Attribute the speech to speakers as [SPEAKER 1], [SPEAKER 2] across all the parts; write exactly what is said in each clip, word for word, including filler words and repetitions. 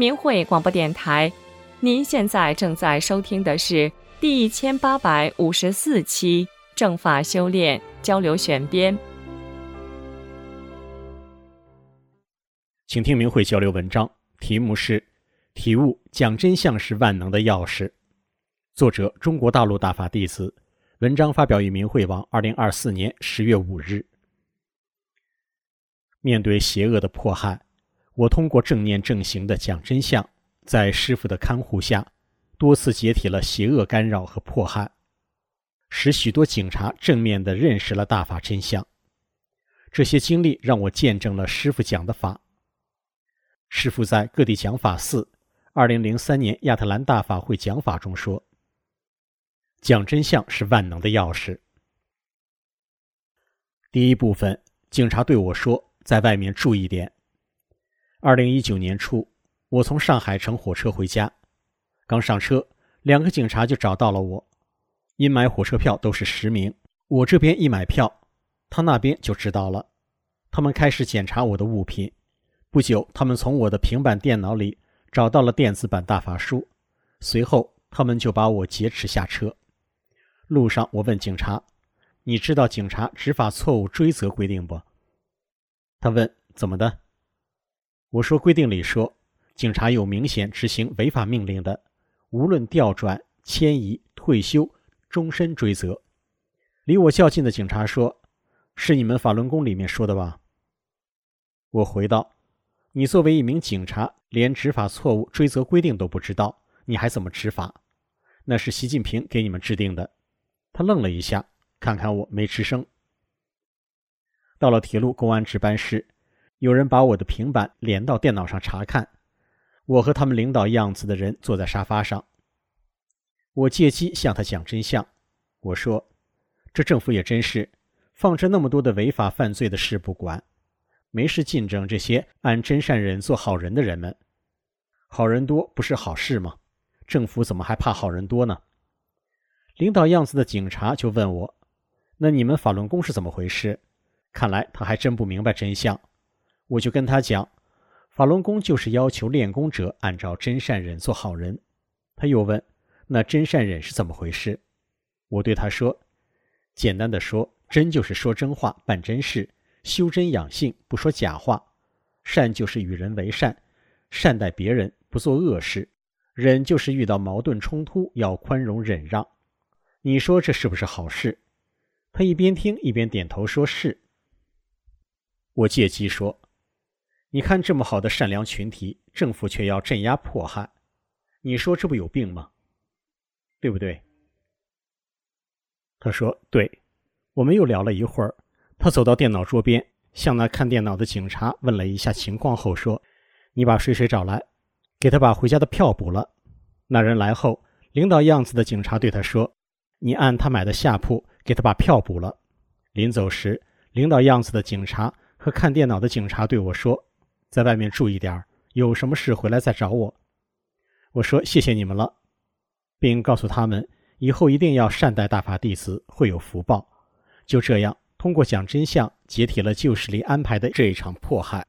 [SPEAKER 1] 明慧广播电台，您现在正在收听的是第一千八百五十四期正法修炼交流选编。
[SPEAKER 2] 请听明慧交流文章，题目是体悟讲真相是万能的钥匙，作者中国大陆大法弟子，文章发表于明慧网二零二四年十月五日。面对邪恶的迫害，我通过正念正行的讲真相，在师父的看护下，多次解体了邪恶干扰和迫害，使许多警察正面地认识了大法真相。这些经历让我见证了师父讲的法。师父在各地讲法寺二零零三年亚特兰大法会讲法中说，讲真相是万能的钥匙。第一部分，警察对我说，在外面注意点。二零一九年初，我从上海乘火车回家，刚上车，两个警察就找到了我，因买火车票都是实名，我这边一买票，他那边就知道了。他们开始检查我的物品，不久，他们从我的平板电脑里找到了电子版大法书，随后他们就把我劫持下车。路上我问警察，你知道警察执法错误追责规定不？他问，怎么的？我说，规定里说，警察有明显执行违法命令的，无论调转、迁移、退休，终身追责。离我较近的警察说，是你们法轮功里面说的吧？我回道，你作为一名警察，连执法错误追责规定都不知道，你还怎么执法？那是习近平给你们制定的。他愣了一下，看看我没吱声。到了铁路公安值班室，有人把我的平板连到电脑上查看，我和他们领导样子的人坐在沙发上。我借机向他讲真相，我说，这政府也真是放着那么多的违法犯罪的事不管，没事竞争这些按真善忍做好人的人们。好人多不是好事吗？政府怎么还怕好人多呢？领导样子的警察就问我，那你们法轮功是怎么回事？看来他还真不明白真相。我就跟他讲，法轮功就是要求练功者按照真善忍做好人。他又问，那真善忍是怎么回事？我对他说，简单的说，真就是说真话，办真事，修真养性，不说假话。善就是与人为善，善待别人，不做恶事。忍就是遇到矛盾冲突要宽容忍让。你说这是不是好事？他一边听一边点头说是。我借机说，你看这么好的善良群体，政府却要镇压迫害，你说这不有病吗？对不对？他说对。我们又聊了一会儿，他走到电脑桌边，向那看电脑的警察问了一下情况后说，你把谁谁找来，给他把回家的票补了。那人来后，领导样子的警察对他说，你按他买的下铺给他把票补了。临走时，领导样子的警察和看电脑的警察对我说，在外面注意点，有什么事回来再找我。我说谢谢你们了，并告诉他们以后一定要善待大法弟子，会有福报。就这样，通过讲真相，解体了旧势力安排的这一场迫害。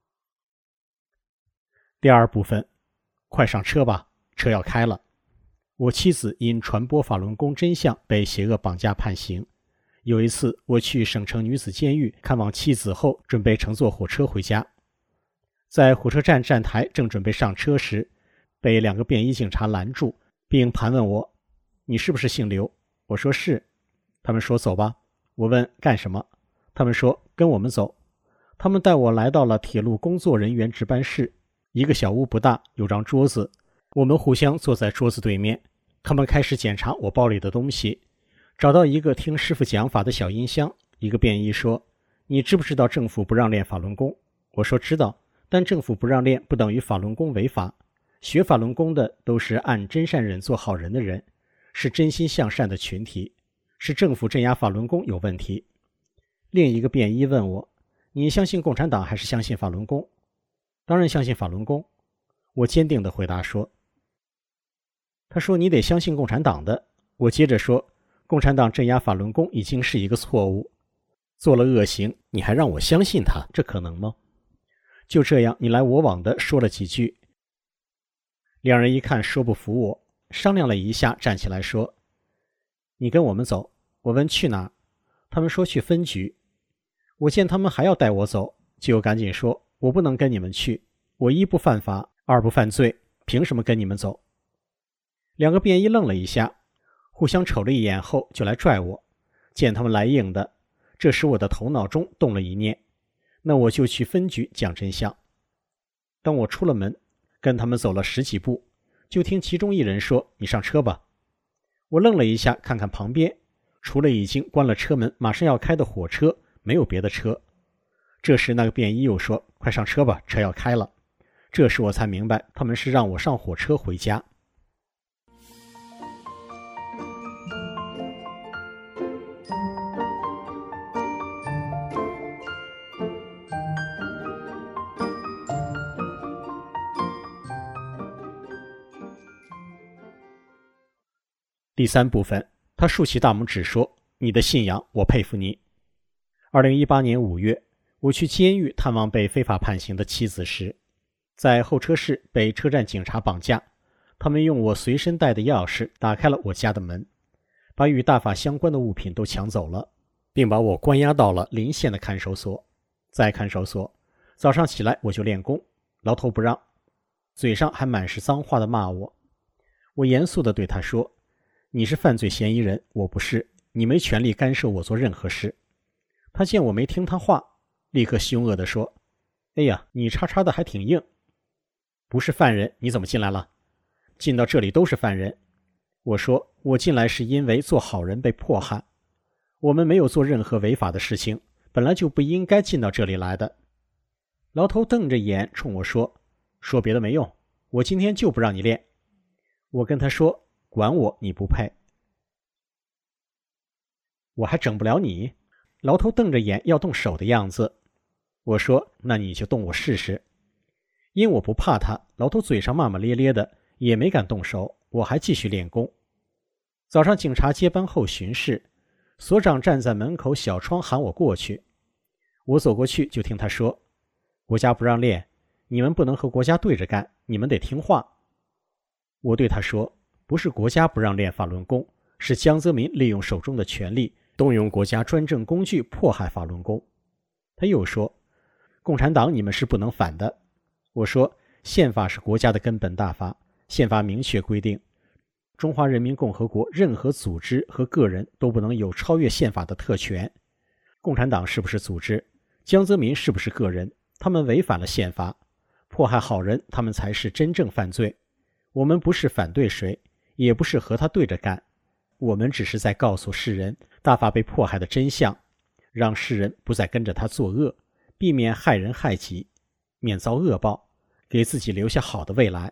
[SPEAKER 2] 第二部分，快上车吧，车要开了。我妻子因传播法轮功真相被邪恶绑架判刑。有一次，我去省城女子监狱看望妻子后，准备乘坐火车回家。在火车站站台正准备上车时，被两个便衣警察拦住，并盘问我，你是不是姓刘？我说是。他们说走吧。我问干什么？他们说跟我们走。他们带我来到了铁路工作人员值班室，一个小屋不大，有张桌子，我们互相坐在桌子对面。他们开始检查我包里的东西，找到一个听师傅讲法的小音箱。一个便衣说，你知不知道政府不让练法轮功？我说知道，但政府不让练不等于法轮功违法。学法轮功的都是按真善忍做好人的人，是真心向善的群体，是政府镇压法轮功有问题。另一个便衣问我，你相信共产党还是相信法轮功？当然相信法轮功。我坚定地回答说。他说你得相信共产党的。我接着说，共产党镇压法轮功已经是一个错误，做了恶行，你还让我相信他，这可能吗？就这样你来我往的说了几句， 两人一看说不服我，商量了一下，站起来说：你跟我们走。我问去哪儿，他们说去分局。我见他们还要带我走，就赶紧说：我不能跟你们去，我一不犯法，二不犯罪，凭什么跟你们走？两个便衣愣了一下，互相瞅了一眼后就来拽我。见他们来硬的，这时我的头脑中动了一念，那我就去分局讲真相。当我出了门，跟他们走了十几步，就听其中一人说：你上车吧。我愣了一下，看看旁边，除了已经关了车门马上要开的火车，没有别的车。这时那个便衣又说：快上车吧，车要开了。这时我才明白，他们是让我上火车回家。第三部分，他竖起大拇指说：你的信仰，我佩服你。二零一八年五月，我去监狱探望被非法判刑的妻子时，在候车室被车站警察绑架，他们用我随身带的钥匙打开了我家的门，把与大法相关的物品都抢走了，并把我关押到了邻县的看守所。在看守所，早上起来我就练功，牢头不让，嘴上还满是脏话的骂我。我严肃地对他说：你是犯罪嫌疑人，我不是，你没权利干涉我做任何事。他见我没听他话，立刻凶恶地说：哎呀，你叉叉的还挺硬，不是犯人你怎么进来了？进到这里都是犯人。我说我进来是因为做好人被迫害，我们没有做任何违法的事情，本来就不应该进到这里来的。牢头瞪着眼冲我说：说别的没用，我今天就不让你练。我跟他说：管我，你不配。我还整不了你？牢头瞪着眼要动手的样子。我说：那你就动我试试。因我不怕他，牢头嘴上骂骂咧咧的，也没敢动手，我还继续练功。早上警察接班后巡视，所长站在门口小窗喊我过去。我走过去就听他说：国家不让练，你们不能和国家对着干，你们得听话。我对他说：不是国家不让练法轮功，是江泽民利用手中的权力，动用国家专政工具迫害法轮功。他又说：共产党你们是不能反的。我说：宪法是国家的根本大法，宪法明确规定，中华人民共和国任何组织和个人都不能有超越宪法的特权。共产党是不是组织？江泽民是不是个人？他们违反了宪法，迫害好人，他们才是真正犯罪。我们不是反对谁，也不是和他对着干，我们只是在告诉世人大法被迫害的真相，让世人不再跟着他作恶，避免害人害己，免遭恶报，给自己留下好的未来。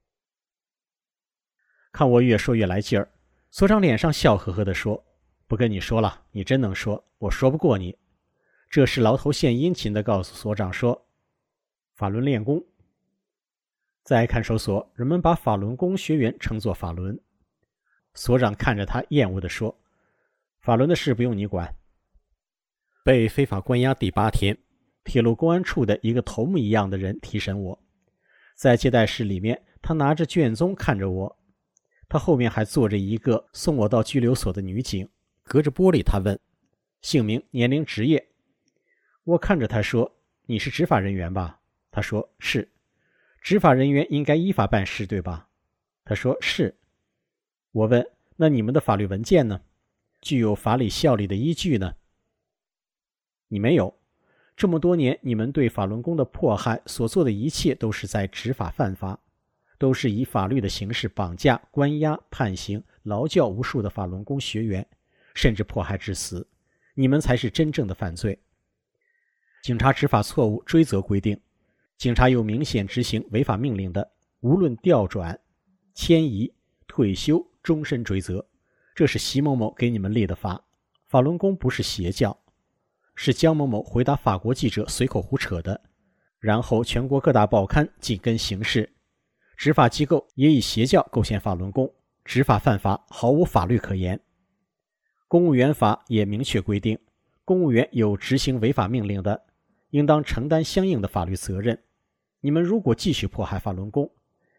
[SPEAKER 2] 看我越说越来劲儿，所长脸上笑呵呵地说：不跟你说了，你真能说，我说不过你。这时牢头献殷勤地告诉所长说：法轮练功。在看守所，人们把法轮功学员称作法轮。所长看着他厌恶地说：法轮的事不用你管。被非法关押第八天，铁路公安处的一个头目一样的人提审我。在接待室里面，他拿着卷宗看着我，他后面还坐着一个送我到拘留所的女警。隔着玻璃他问：姓名、年龄、职业。我看着他说：你是执法人员吧？他说：是。执法人员应该依法办事，对吧？他说：是。我问：那你们的法律文件呢？具有法理效力的依据呢？你没有。这么多年，你们对法轮功的迫害所做的一切都是在执法犯法，都是以法律的形式绑架、关押、判刑、劳教无数的法轮功学员，甚至迫害致死，你们才是真正的犯罪。警察执法错误追责规定，警察有明显执行违法命令的，无论调转、迁移、退休，终身追责。这是习某某给你们立的法。法轮功不是邪教，是江某某回答法国记者随口胡扯的，然后全国各大报刊紧跟形势。执法机构也以邪教构陷法轮功，执法犯法，毫无法律可言。公务员法也明确规定，公务员有执行违法命令的，应当承担相应的法律责任。你们如果继续迫害法轮功，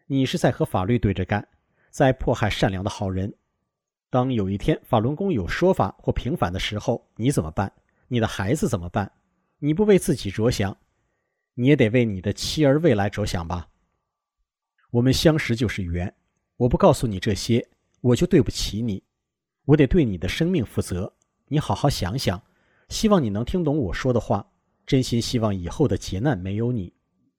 [SPEAKER 2] 你是在和法律对着干，在迫害善良的好人。当有一天法轮功有说法或平反的时候，你怎么办？你的孩子怎么办？你不为自己着想，你也得为你的妻儿未来着想吧。我们相识就是缘，我不告诉你这些，我就对不起你。我得对你的生命负责，你好好想想，希望你能听懂我说的话，真心希望以后的劫难没有你。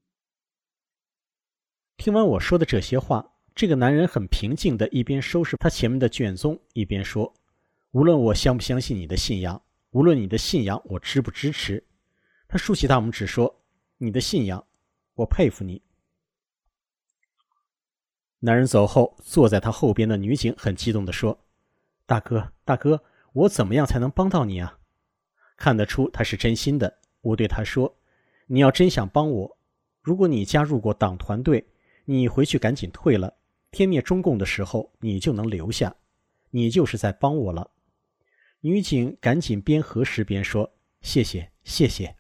[SPEAKER 2] 听完我说的这些话，这个男人很平静地一边收拾他前面的卷宗，一边说，无论我相不相信你的信仰，无论你的信仰我支不支持，他竖起大拇指说，你的信仰，我佩服你。男人走后，坐在他后边的女警很激动地说，大哥，大哥，我怎么样才能帮到你啊？看得出他是真心的。我对他说，你要真想帮我，如果你加入过党团队，你回去赶紧退了，天灭中共的时候你就能留下，你就是在帮我了。女警赶紧边核实边说，谢谢谢谢。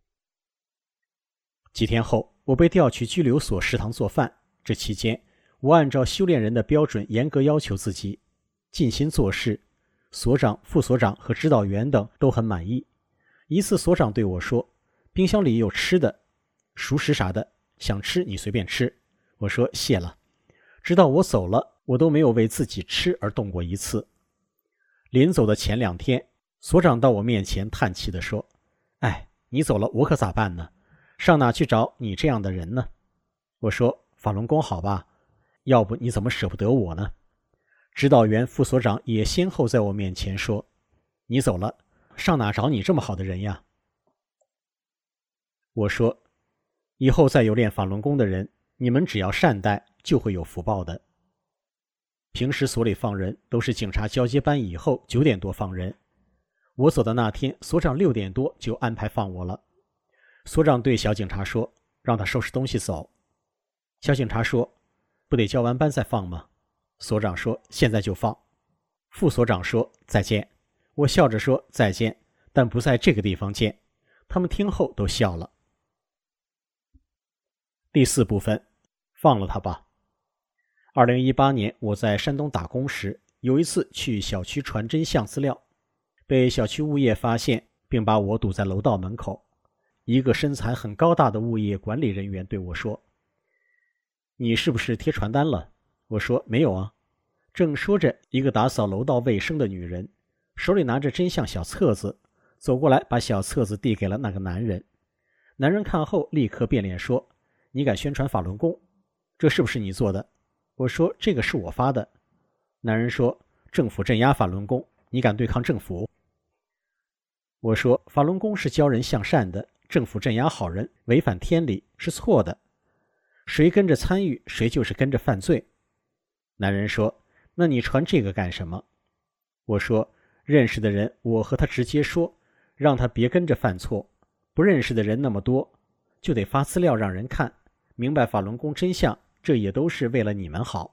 [SPEAKER 2] 几天后，我被调去拘留所食堂做饭，这期间我按照修炼人的标准严格要求自己，尽心做事，所长、副所长和指导员等都很满意。一次所长对我说，冰箱里有吃的，熟食啥的，想吃你随便吃。我说谢了。直到我走了，我都没有为自己吃而动过一次。临走的前两天，所长到我面前叹气地说，哎，你走了我可咋办呢？上哪去找你这样的人呢？我说法轮功好吧，要不你怎么舍不得我呢？指导员、副所长也先后在我面前说，你走了，上哪找你这么好的人呀？我说，以后再有练法轮功的人，你们只要善待，就会有福报的。平时所里放人都是警察交接班以后九点多放人，我走的那天，所长六点多就安排放我了。所长对小警察说，让他收拾东西走。小警察说，不得交完班再放吗？所长说，现在就放。副所长说，再见。我笑着说，再见，但不在这个地方见。他们听后都笑了。第四部分，放了他吧。二零一八年，我在山东打工时，有一次去小区传真相资料，被小区物业发现，并把我堵在楼道门口。一个身材很高大的物业管理人员对我说，你是不是贴传单了？我说没有啊。正说着，一个打扫楼道卫生的女人手里拿着真相小册子，走过来把小册子递给了那个男人。男人看后立刻变脸说，你敢宣传法轮功，这是不是你做的？我说这个是我发的。男人说，政府镇压法轮功，你敢对抗政府？我说法轮功是教人向善的，政府镇压好人，违反天理，是错的。谁跟着参与，谁就是跟着犯罪。男人说，那你传这个干什么？我说，认识的人我和他直接说，让他别跟着犯错，不认识的人那么多，就得发资料让人看，明白法轮功真相，这也都是为了你们好。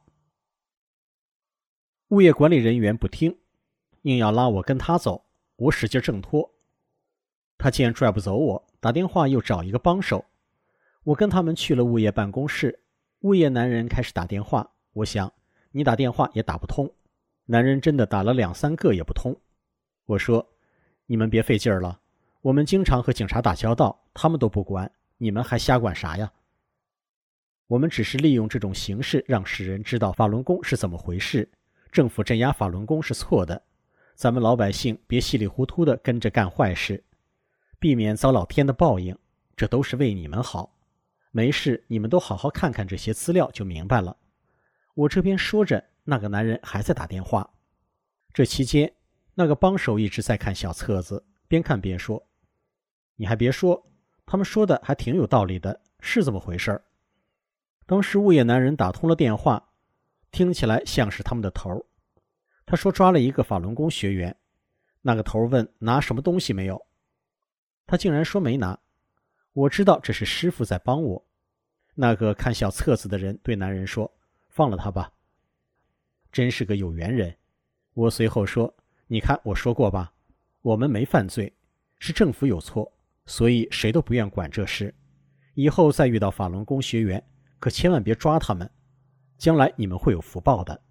[SPEAKER 2] 物业管理人员不听，硬要拉我跟他走，我使劲挣脱。他见拽不走我，打电话又找一个帮手。我跟他们去了物业办公室，物业男人开始打电话，我想你打电话也打不通。男人真的打了两三个也不通。我说，你们别费劲了，我们经常和警察打交道，他们都不管，你们还瞎管啥呀？我们只是利用这种形式让世人知道法轮功是怎么回事，政府镇压法轮功是错的，咱们老百姓别稀里糊涂的跟着干坏事，避免遭老天的报应，这都是为你们好。没事，你们都好好看看这些资料就明白了。我这边说着，那个男人还在打电话。这期间，那个帮手一直在看小册子，边看边说，你还别说，他们说的还挺有道理的，是这么回事儿。当时物业男人打通了电话，听起来像是他们的头。他说抓了一个法轮功学员，那个头问拿什么东西没有，他竟然说没拿。我知道这是师傅在帮我。那个看小册子的人对男人说，放了他吧。真是个有缘人。我随后说，你看我说过吧，我们没犯罪，是政府有错，所以谁都不愿管这事。以后再遇到法轮功学员，可千万别抓他们， 将来你们会有福报的。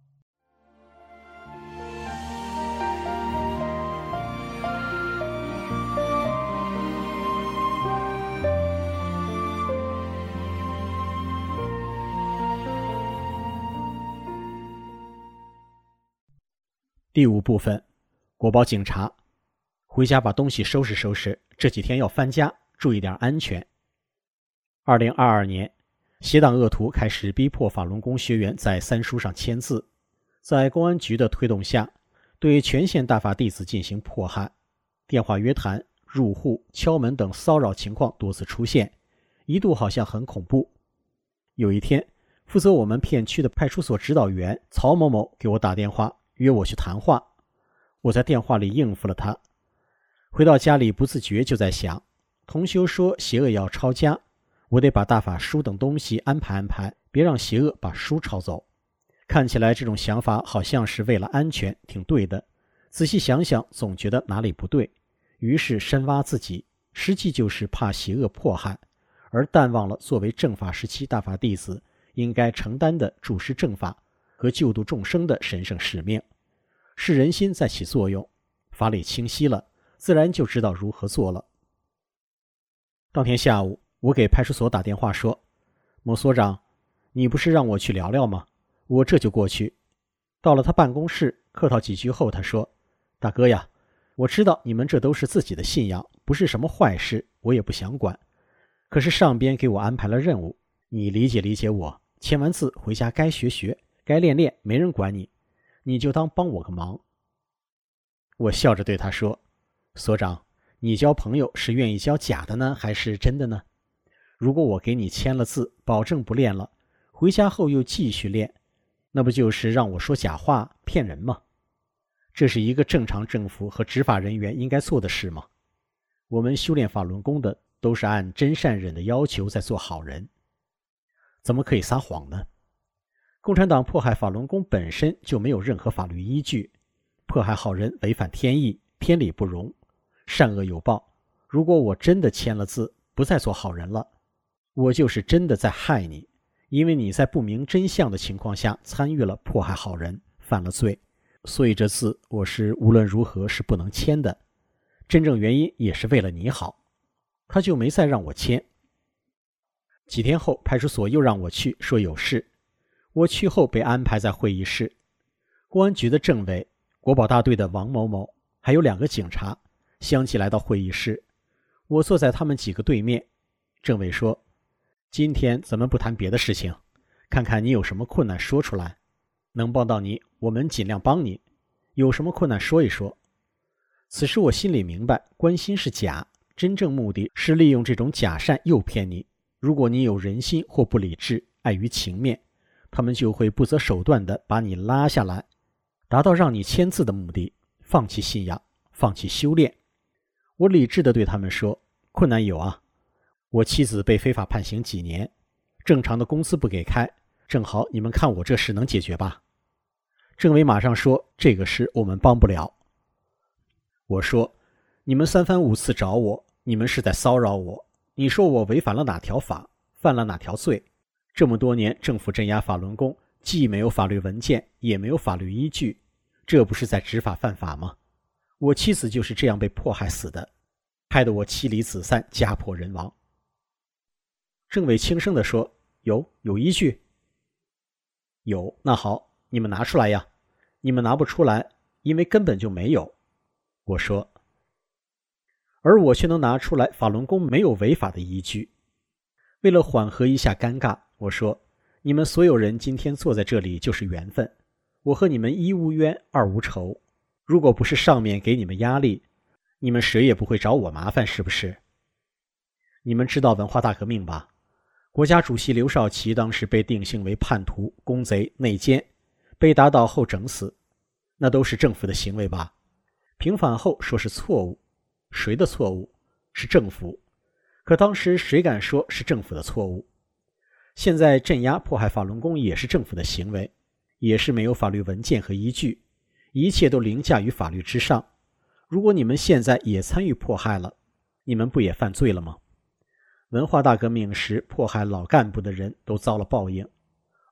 [SPEAKER 2] 第五部分，国保警察。回家把东西收拾收拾，这几天要搬家，注意点安全。二零二二年，邪党恶徒开始逼迫法轮功学员在三书上签字，在公安局的推动下，对全县大法弟子进行迫害，电话约谈、入户、敲门等骚扰情况多次出现，一度好像很恐怖。有一天，负责我们片区的派出所指导员曹某某给我打电话，约我去谈话。我在电话里应付了他。回到家里不自觉就在想，同修说邪恶要抄家，我得把大法书等东西安排安排，别让邪恶把书抄走。看起来这种想法好像是为了安全，挺对的。仔细想想总觉得哪里不对，于是深挖自己，实际就是怕邪恶迫害，而淡忘了作为正法时期大法弟子应该承担的注释正法和救度众生的神圣使命。是人心在起作用，法理清晰了，自然就知道如何做了。当天下午，我给派出所打电话说，某所长，你不是让我去聊聊吗？我这就过去。到了他办公室，客套几句后，他说，大哥呀，我知道你们这都是自己的信仰，不是什么坏事，我也不想管。可是上边给我安排了任务，你理解理解我，签完字回家该学学，该练练，没人管你，你就当帮我个忙。我笑着对他说，所长，你交朋友是愿意交假的呢，还是真的呢？如果我给你签了字，保证不练了，回家后又继续练，那不就是让我说假话骗人吗？这是一个正常政府和执法人员应该做的事吗？我们修炼法轮功的都是按真善忍的要求在做好人，怎么可以撒谎呢？共产党迫害法轮功本身就没有任何法律依据，迫害好人违反天意，天理不容，善恶有报。如果我真的签了字，不再做好人了，我就是真的在害你，因为你在不明真相的情况下参与了迫害好人，犯了罪，所以这字我是无论如何是不能签的。真正原因也是为了你好，他就没再让我签。几天后，派出所又让我去，说有事。我去后被安排在会议室，公安局的政委、国保大队的王某某，还有两个警察相继来到会议室。我坐在他们几个对面。政委说，今天咱们不谈别的事情，看看你有什么困难说出来，能帮到你我们尽量帮你，有什么困难说一说。此时我心里明白，关心是假，真正目的是利用这种假善诱骗你。如果你有人心或不理智，碍于情面，他们就会不择手段地把你拉下来，达到让你签字的目的，放弃信仰，放弃修炼。我理智地对他们说，困难有啊，我妻子被非法判刑几年，正常的工资不给开，正好你们看我这事能解决吧？政委马上说，这个事我们帮不了。我说，你们三番五次找我，你们是在骚扰我，你说我违反了哪条法，犯了哪条罪？这么多年政府镇压法轮功，既没有法律文件，也没有法律依据，这不是在执法犯法吗？我妻子就是这样被迫害死的，害得我妻离子散，家破人亡。政委轻声地说，有有依据？有，那好，你们拿出来呀。你们拿不出来，因为根本就没有。我说，而我却能拿出来法轮功没有违法的依据。为了缓和一下尴尬，我说，你们所有人今天坐在这里就是缘分，我和你们一无冤二无仇，如果不是上面给你们压力，你们谁也不会找我麻烦，是不是？你们知道文化大革命吧？国家主席刘少奇当时被定性为叛徒、公贼、内奸，被打倒后整死，那都是政府的行为吧？平反后说是错误，谁的错误？是政府。可当时谁敢说是政府的错误？现在镇压迫害法轮功也是政府的行为，也是没有法律文件和依据，一切都凌驾于法律之上。如果你们现在也参与迫害了，你们不也犯罪了吗？文化大革命时迫害老干部的人都遭了报应，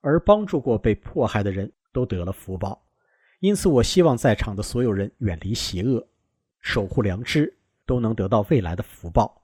[SPEAKER 2] 而帮助过被迫害的人都得了福报。因此我希望在场的所有人远离邪恶，守护良知，都能得到未来的福报。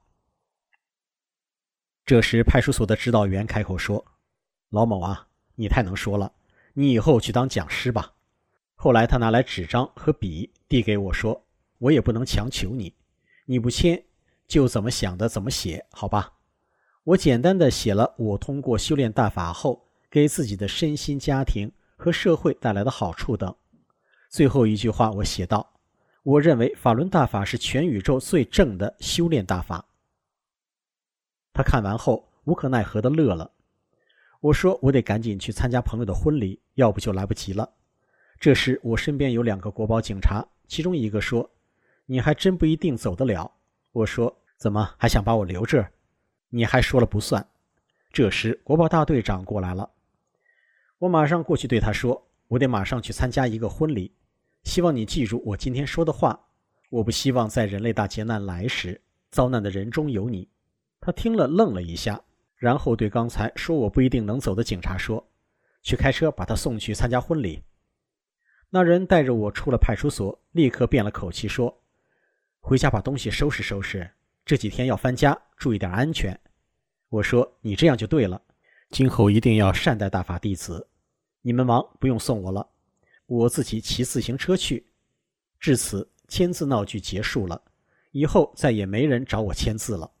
[SPEAKER 2] 这时派出所的指导员开口说，老某啊，你太能说了，你以后去当讲师吧。后来他拿来纸张和笔递给我说，我也不能强求你，你不签就怎么想的怎么写，好吧。我简单的写了我通过修炼大法后给自己的身心家庭和社会带来的好处等。最后一句话我写道，我认为法轮大法是全宇宙最正的修炼大法。他看完后无可奈何地乐了。我说我得赶紧去参加朋友的婚礼，要不就来不及了。这时我身边有两个国保警察，其中一个说，你还真不一定走得了。我说，怎么还想把我留这儿？你还说了不算。这时国保大队长过来了，我马上过去对他说，我得马上去参加一个婚礼，希望你记住我今天说的话，我不希望在人类大劫难来时，遭难的人中有你。他听了愣了一下，然后对刚才说我不一定能走的警察说，去开车把他送去参加婚礼。那人带着我出了派出所，立刻变了口气说，回家把东西收拾收拾，这几天要搬家，注意点安全。我说，你这样就对了，今后一定要善待大法弟子，你们忙不用送我了，我自己骑自行车去。至此签字闹剧结束了，以后再也没人找我签字了。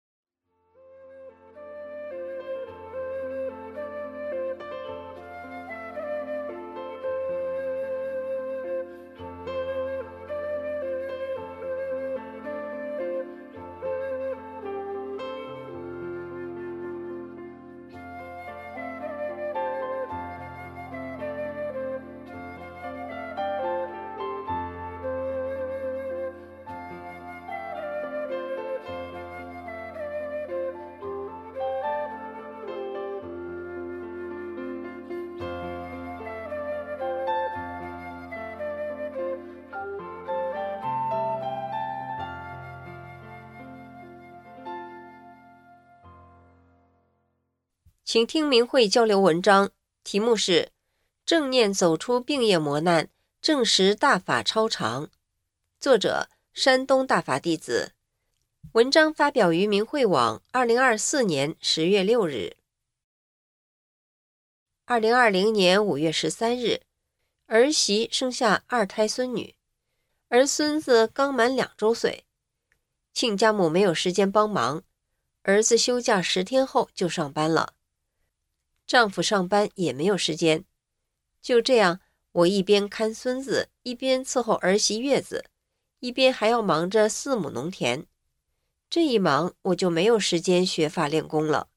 [SPEAKER 3] 请听明慧交流文章，题目是正念走出病业磨难，证实大法超常。作者山东大法弟子。文章发表于明慧网二零二四年十月六日。二零二零年五月十三日，儿媳生下二胎孙女，儿孙子刚满两周岁。亲家母没有时间帮忙，儿子休假十天后就上班了。丈夫上班也没有时间，就这样，我一边看孙子，一边伺候儿媳月子，一边还要忙着四亩农田。这一忙，我就没有时间学法练功了。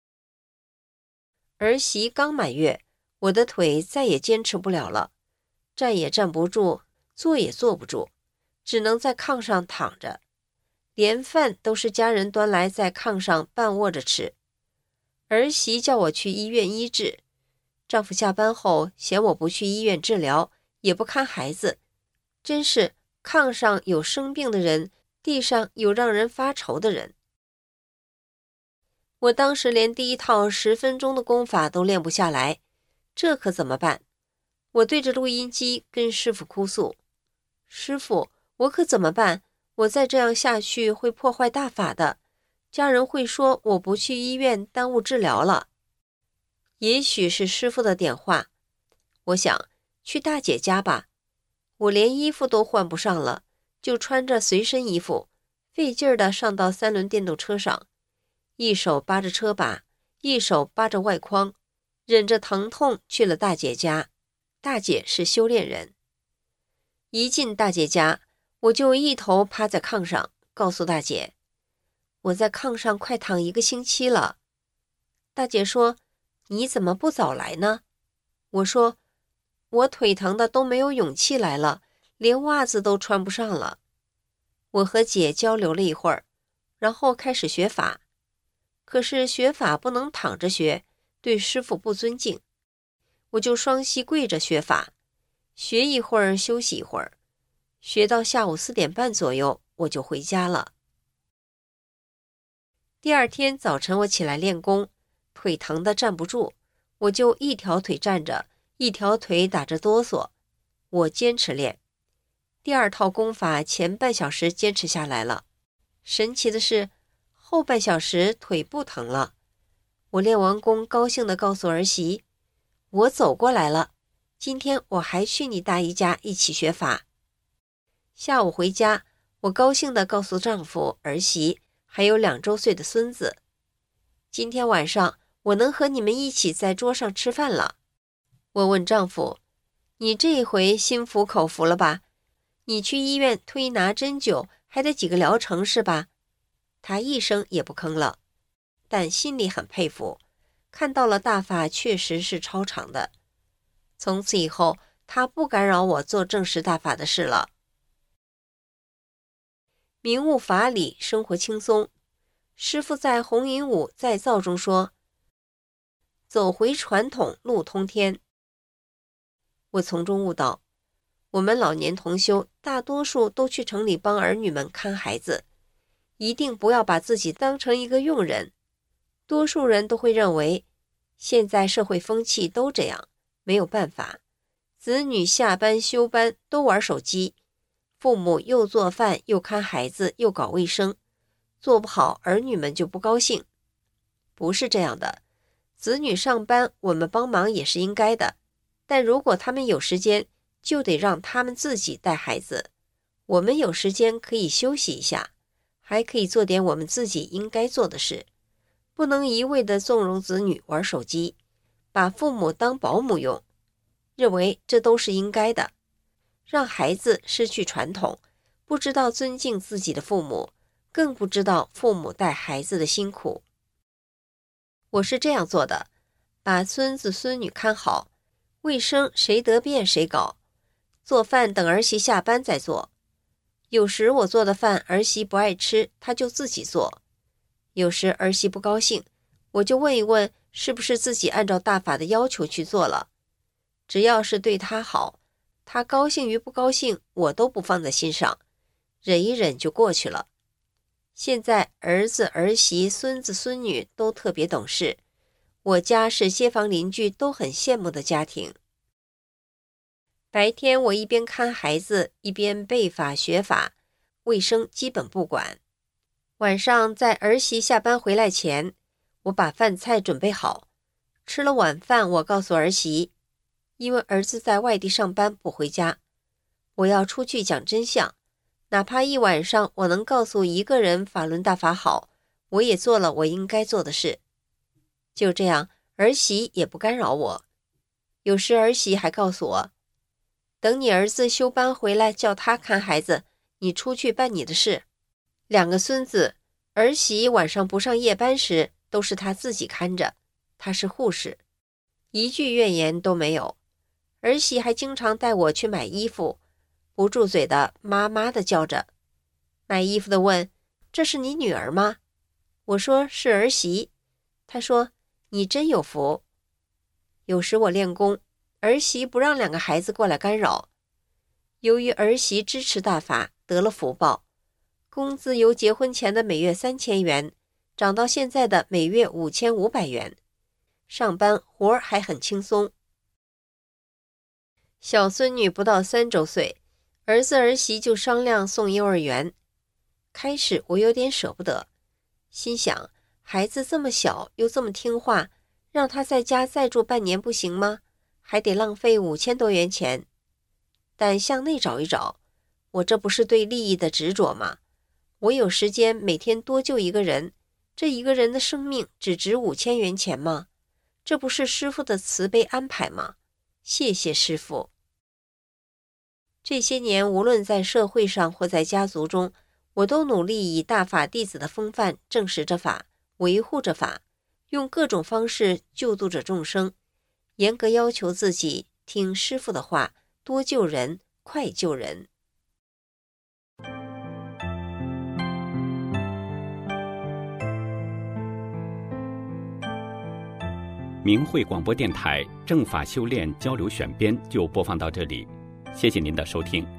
[SPEAKER 3] 儿媳刚满月，我的腿再也坚持不了了，站也站不住，坐也坐不住，只能在炕上躺着，连饭都是家人端来在炕上半卧着吃。儿媳叫我去医院医治，丈夫下班后嫌我不去医院治疗，也不看孩子，真是炕上有生病的人，地上有让人发愁的人。我当时连第一套十分钟的功法都练不下来，这可怎么办？我对着录音机跟师父哭诉，师父，我可怎么办？我再这样下去会破坏大法的，家人会说我不去医院耽误治疗了。也许是师父的点化，我想去大姐家吧。我连衣服都换不上了，就穿着随身衣服，费劲儿地上到三轮电动车上，一手扒着车把，一手扒着外框，忍着疼痛去了大姐家。大姐是修炼人。一进大姐家，我就一头趴在炕上，告诉大姐，我在炕上快躺一个星期了。大姐说，你怎么不早来呢？我说，我腿疼的都没有勇气来了，连袜子都穿不上了。我和姐交流了一会儿，然后开始学法。可是学法不能躺着学，对师父不尊敬，我就双膝跪着学法，学一会儿休息一会儿，学到下午四点半左右，我就回家了。第二天早晨我起来练功，腿疼得站不住， 我就一条腿站着，一条腿打着哆嗦。我坚持练。第二套功法前半小时坚持下来了，神奇的是，后半小时腿不疼了。我练完功，高兴地告诉儿媳，我走过来了，今天我还去你大姨家一起学法。下午回家，我高兴地告诉丈夫、儿媳，还有两周岁的孙子，今天晚上我能和你们一起在桌上吃饭了。我问丈夫，你这一回心服口服了吧？你去医院推拿针灸还得几个疗程是吧？他一声也不吭了，但心里很佩服，看到了大法确实是超常的。从此以后，他不干扰我做正式大法的事了。明悟法理，生活轻松。师父在红云舞再造中说，走回传统，路通天。我从中悟到，我们老年同修大多数都去城里帮儿女们看孩子，一定不要把自己当成一个佣人。多数人都会认为，现在社会风气都这样，没有办法，子女下班休班都玩手机，父母又做饭又看孩子又搞卫生，做不好儿女们就不高兴。不是这样的，子女上班我们帮忙也是应该的，但如果他们有时间，就得让他们自己带孩子。我们有时间可以休息一下，还可以做点我们自己应该做的事，不能一味地纵容子女玩手机，把父母当保姆用，认为这都是应该的，让孩子失去传统，不知道尊敬自己的父母，更不知道父母带孩子的辛苦。我是这样做的，把孙子孙女看好，卫生谁得便谁搞，做饭等儿媳下班再做。有时我做的饭儿媳不爱吃，她就自己做。有时儿媳不高兴，我就问一问是不是自己按照大法的要求去做了。只要是对她好，她高兴与不高兴我都不放在心上，忍一忍就过去了。现在儿子儿媳孙子孙女都特别懂事，我家是街坊邻居都很羡慕的家庭。白天我一边看孩子一边背法学法，卫生基本不管。晚上在儿媳下班回来前，我把饭菜准备好，吃了晚饭我告诉儿媳，因为儿子在外地上班不回家，我要出去讲真相，哪怕一晚上我能告诉一个人法轮大法好，我也做了我应该做的事。就这样，儿媳也不干扰我。有时儿媳还告诉我，等你儿子休班回来叫他看孩子，你出去办你的事。两个孙子，儿媳晚上不上夜班时都是他自己看着，他是护士，一句怨言都没有。儿媳还经常带我去买衣服，不住嘴的妈妈的叫着。买衣服的问，这是你女儿吗？我说是儿媳。她说你真有福。有时我练功，儿媳不让两个孩子过来干扰。由于儿媳支持大法，得了福报，工资由结婚前的每月三千元涨到现在的每月五千五百元，上班活儿还很轻松。小孙女不到三周岁，儿子儿媳就商量送幼儿园。开始我有点舍不得，心想孩子这么小又这么听话，让他在家再住半年不行吗？还得浪费五千多元钱。但向内找一找，我这不是对利益的执着吗？我有时间每天多救一个人，这一个人的生命只值五千元钱吗？这不是师父的慈悲安排吗？谢谢师父。这些年无论在社会上或在家族中，我都努力以大法弟子的风范证实着法，维护着法，用各种方式救度着众生，严格要求自己听师父的话，多救人，快救人。
[SPEAKER 4] 明慧广播电台正法修炼交流选编就播放到这里，谢谢您的收听。